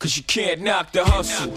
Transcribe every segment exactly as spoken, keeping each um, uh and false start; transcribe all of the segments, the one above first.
Cause you can't knock the hustle.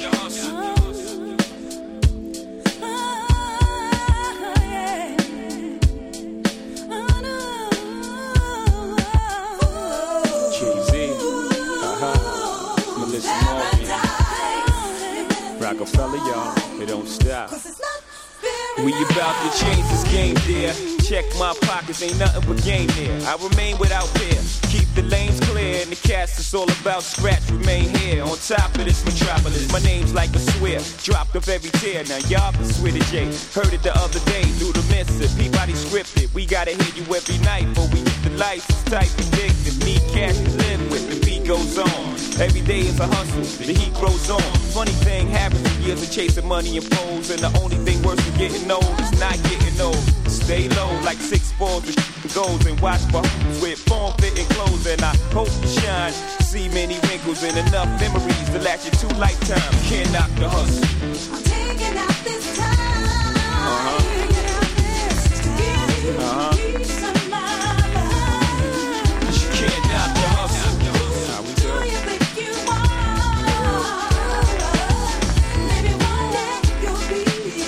Rockefeller, y'all, it don't stop. We about to change this game, dear. Check my pockets, ain't nothing but game there. I remain without fear, keep the lanes clear. And the cast is all about scratch, remain here. On top of this metropolis, my name's like a swear. Dropped off every tear, now y'all can swear to J. Heard it the other day, through the missive. Peabody scripted, we gotta hit you every night. But we hit the lights, it's tight, addictive. Need cash to live with, the beat goes on. Every day is a hustle, the heat grows on. Funny thing happens in years of chasing money and pose. And the only thing worse than getting old is not getting old. Stay low like six balls with goals. And watch for with form-fitting clothes. And I hope you shine, see many wrinkles and enough memories to last you two lifetimes. Can't knock the hustle. I'm taking out this time. Uh-huh. Taking out this time. Uh-huh. Peace of my mind. Cause you can't knock the hustle. How we do? Do you think you are? Maybe one day you'll be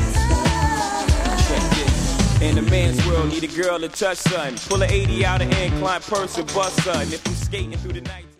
the In a man's world, need a girl to touch something. Pull an eighty out of incline person, bust son. If you skating through the night.